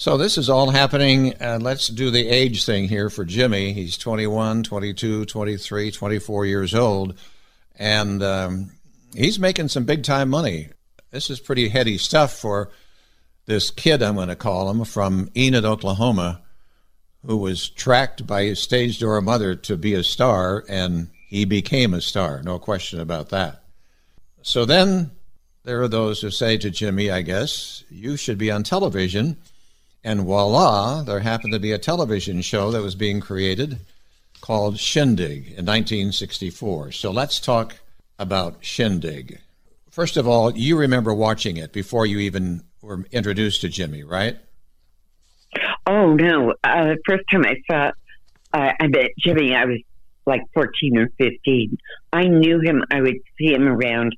So this is all happening. Let's do the age thing here for Jimmy. He's 21, 22, 23, 24 years old, and he's making some big-time money. This is pretty heady stuff for this kid, I'm going to call him, from Enid, Oklahoma, who was tracked by his stage door mother to be a star, and he became a star, no question about that. So then there are those who say to Jimmy, I guess, you should be on television. And voila, there happened to be a television show that was being created called Shindig in 1964. So let's talk about Shindig. First of all, you remember watching it before you even were introduced to Jimmy, right? Oh, no. The first time I saw, I met Jimmy, I was like 14 or 15. I knew him. I would see him around.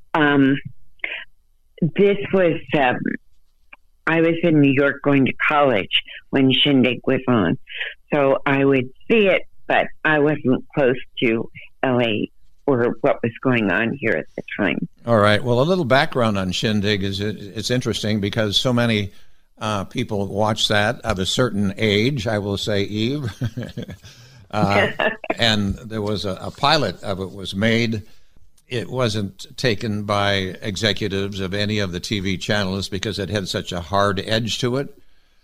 This was... I was in New York going to college when Shindig was on. So I would see it, but I wasn't close to LA or what was going on here at the time. All right. Well, a little background on Shindig is it's interesting because so many people watch that of a certain age, I will say, Eve. And there was a pilot of it was made. It wasn't taken by executives of any of the TV channels because it had such a hard edge to it.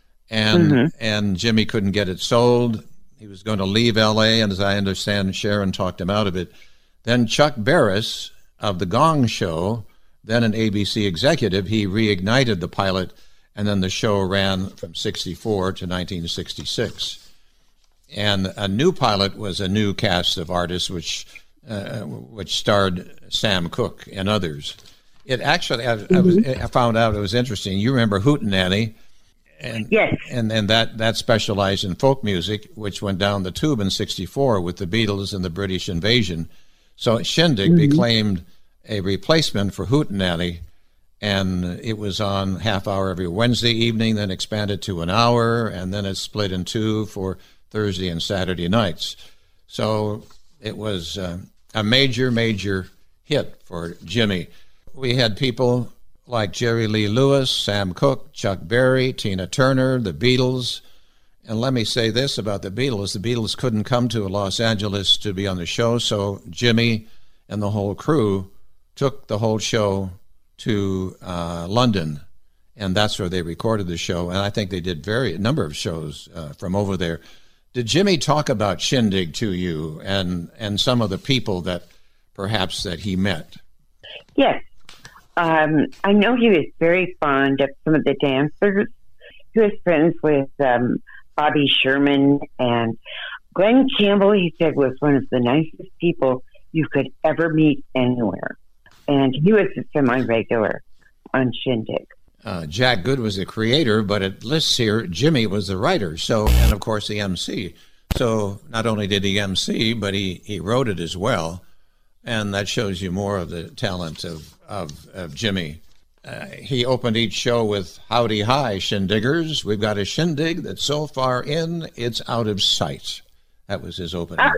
And Jimmy couldn't get it sold. He was going to leave L.A., and as I understand, Sharon talked him out of it. Then Chuck Barris of The Gong Show, then an ABC executive, he reignited the pilot, and then the show ran from 64 to 1966. And a new pilot was a new cast of artists, which starred Sam Cooke and others. It actually, I found out it was interesting. You remember Hootenanny, and yes, and that specialized in folk music, which went down the tube in '64 with the Beatles and the British Invasion. So Shindig became a replacement for Hootenanny, and it was on half hour every Wednesday evening, then expanded to an hour, and then it split in two for Thursday and Saturday nights. So it was a major hit for Jimmy. We had people like Jerry Lee Lewis, Sam Cooke, Chuck Berry, Tina Turner, the Beatles. And let me say this about the Beatles. The Beatles couldn't come to Los Angeles to be on the show, so Jimmy and the whole crew took the whole show to London, and that's where they recorded the show. And I think they did a number of shows from over there. Did Jimmy talk about Shindig to you and some of the people that perhaps that he met? Yes. I know he was very fond of some of the dancers. He was friends with Bobby Sherman, and Glenn Campbell, he said, was one of the nicest people you could ever meet anywhere. And he was a semi-regular on Shindig. Jack Good was the creator, but it lists here Jimmy was the writer, and of course the MC. So not only did he MC, but he wrote it as well, and that shows you more of the talent of Jimmy. He opened each show with "Howdy Hi, Shindiggers. We've got a shindig that's so far in, it's out of sight." That was his opening.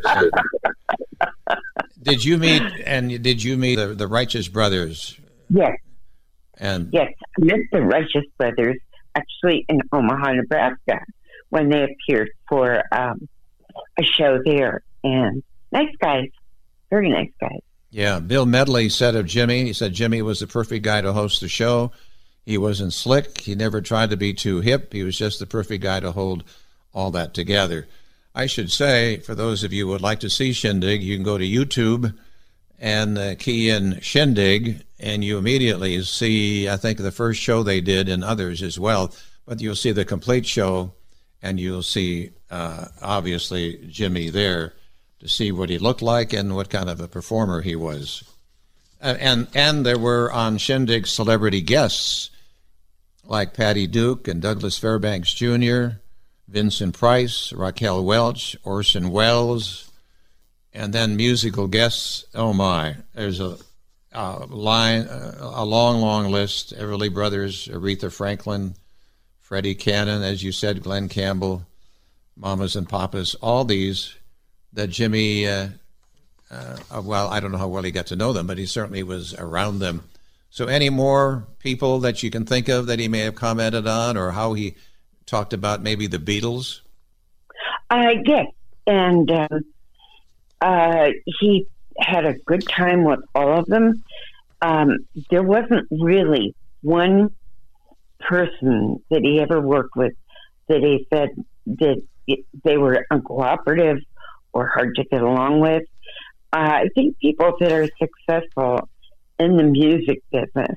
Did you meet the Righteous Brothers? Yes. And yes, I met the Righteous Brothers actually in Omaha, Nebraska, when they appeared for a show there. And nice guys, very nice guys. Yeah, Bill Medley said of Jimmy, he said Jimmy was the perfect guy to host the show. He wasn't slick. He never tried to be too hip. He was just the perfect guy to hold all that together. I should say, for those of you who would like to see Shindig, you can go to YouTube and key in Shindig, and you immediately see, I think, the first show they did and others as well. But you'll see the complete show, and you'll see, obviously, Jimmy there to see what he looked like and what kind of a performer he was. And there were on Shindig celebrity guests like Patty Duke and Douglas Fairbanks Jr., Vincent Price, Raquel Welch, Orson Welles, and then musical guests. Oh my, there's a long list. Everly Brothers, Aretha Franklin, Freddie Cannon, as you said, Glenn Campbell, Mamas and Papas, all these that Jimmy, well, I don't know how well he got to know them, but he certainly was around them. So any more people that you can think of that he may have commented on, or how he talked about maybe the Beatles? Yes, and he had a good time with all of them. There wasn't really one person that he ever worked with that he said that they were uncooperative or hard to get along with. I think people that are successful in the music business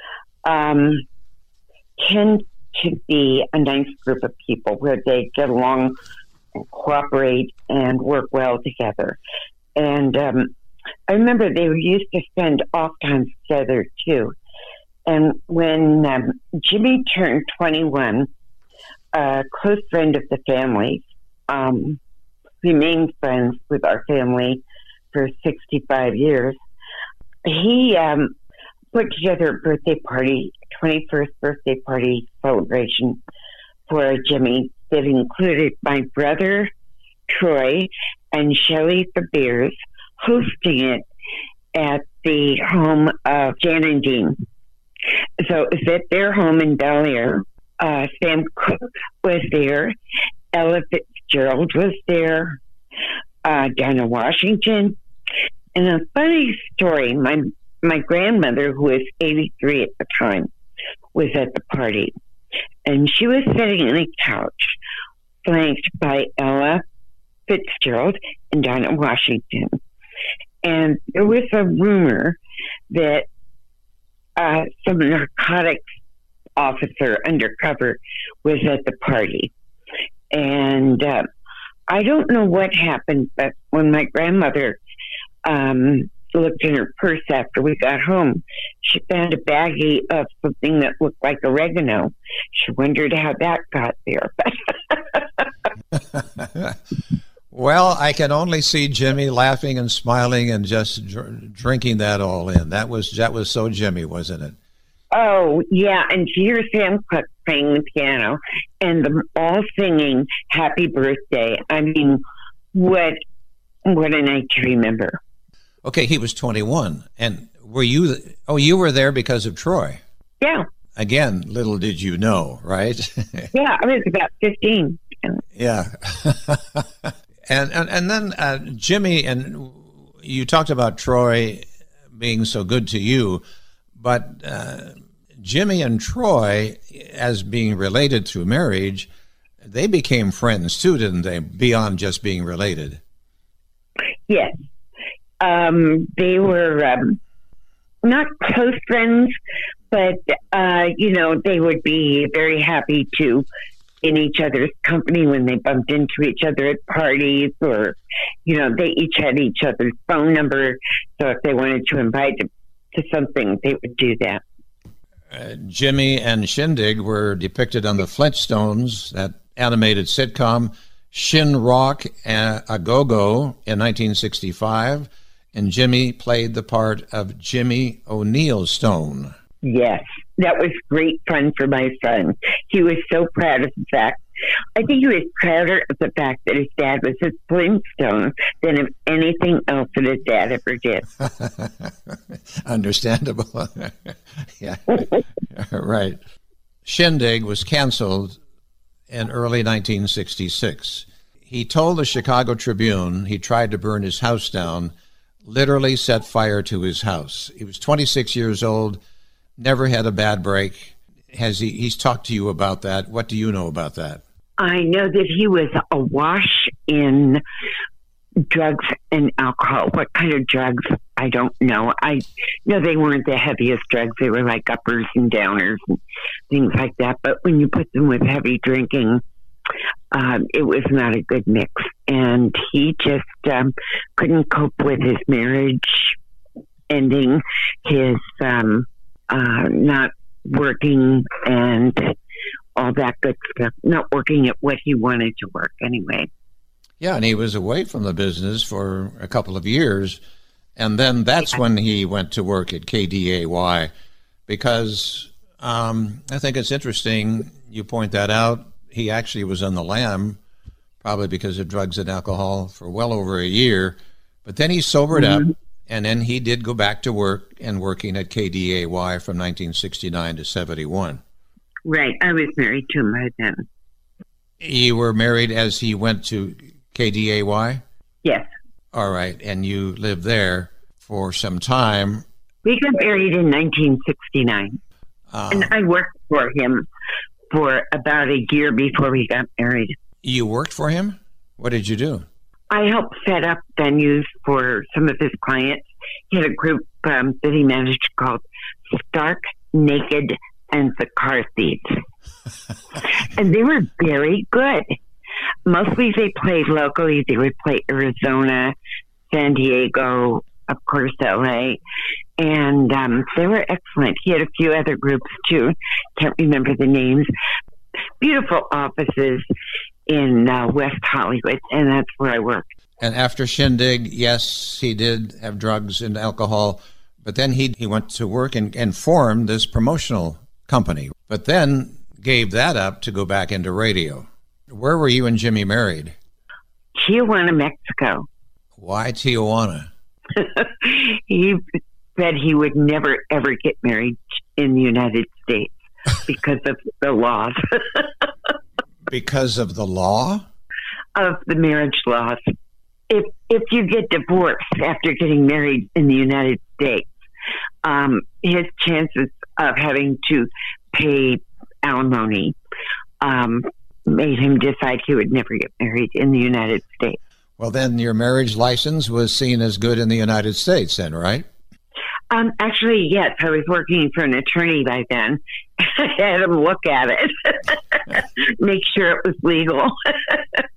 tend to be a nice group of people where they get along and cooperate and work well together. And I remember they used to spend off times together too. And when Jimmy turned 21, a close friend of the family, remained friends with our family for 65 years, he put together a birthday party, 21st birthday party celebration for Jimmy that included my brother, Troy, and Shelley Beers hosting it at the home of Jan and Dean. So it was at their home in Bel Air. Sam Cooke was there. Ella Fitzgerald was there. Dinah Washington. And a funny story, my grandmother, who was 83 at the time, was at the party. And she was sitting on a couch flanked by Ella Fitzgerald and Dinah Washington. And there was a rumor that some narcotics officer undercover was at the party. And I don't know what happened, but when my grandmother looked in her purse after we got home, she found a baggie of something that looked like oregano. She wondered how that got there. Well, I can only see Jimmy laughing and smiling and just drinking that all in. That was so Jimmy, wasn't it? Oh, yeah. And to hear Sam Cooke playing the piano and them all singing Happy Birthday. I mean, what a night to remember. Okay, he was 21. And were you, you were there because of Troy? Yeah. Again, little did you know, right? Yeah, I was about 15. Yeah. And then Jimmy, and you talked about Troy being so good to you, but Jimmy and Troy, as being related through marriage, they became friends too, didn't they? Beyond just being related. Yes. They were not close friends, but, they would be very happy to in each other's company when they bumped into each other at parties, or, they each had each other's phone number. So if they wanted to invite them to something, they would do that. Jimmy and Shindig were depicted on the Flintstones, that animated sitcom, Shin Rock a Go-Go in 1965, and Jimmy played the part of Jimmy O'Neill Stone. Yes, that was great fun for my son. He was so proud of the fact. I think he was prouder of the fact that his dad was a Flintstone than of anything else that his dad ever did. Understandable. Yeah, right. Shindig was canceled in early 1966. He told the Chicago Tribune he tried to burn his house down, literally set fire to his house. He was 26 years old, never had a bad break. He's talked to you about that. What do you know about that? I know that he was awash in drugs and alcohol. What kind of drugs? I don't know. I know they weren't the heaviest drugs. They were like uppers and downers and things like that. But when you put them with heavy drinking, it was not a good mix. And he just couldn't cope with his marriage ending, his not working and all that good stuff, not working at what he wanted to work anyway. Yeah, and he was away from the business for a couple of years. And then that's when he went to work at KDAY, because I think it's interesting you point that out. He actually was on the lam, probably because of drugs and alcohol, for well over a year. But then he sobered up, and then he did go back to work and working at KDAY from 1969 to 71. Right. I was married to him by then. You were married as he went to KDAY? Yes. All right. And you lived there for some time. We got married in 1969. And I worked for him for about a year before we got married. You worked for him? What did you do? I helped set up venues for some of his clients. He had a group that he managed called Stark, Naked, and the Car Thieves. And they were very good. Mostly they played locally. They would play Arizona, San Diego, of course, LA. And they were excellent. He had a few other groups too. Can't remember the names. Beautiful offices in West Hollywood, and that's where I worked. And after Shindig, yes, he did have drugs and alcohol, but then he went to work and formed this promotional company, but then gave that up to go back into radio. Where were you and Jimmy married? Tijuana, Mexico. Why Tijuana? He said he would never, ever get married in the United States because of the laws. Because of the law? Of the marriage laws. If you get divorced after getting married in the United States, his chances of having to pay alimony made him decide he would never get married in the United States. Well, then your marriage license was seen as good in the United States then, right? Actually, yes. I was working for an attorney by then. I had him look at it, make sure it was legal.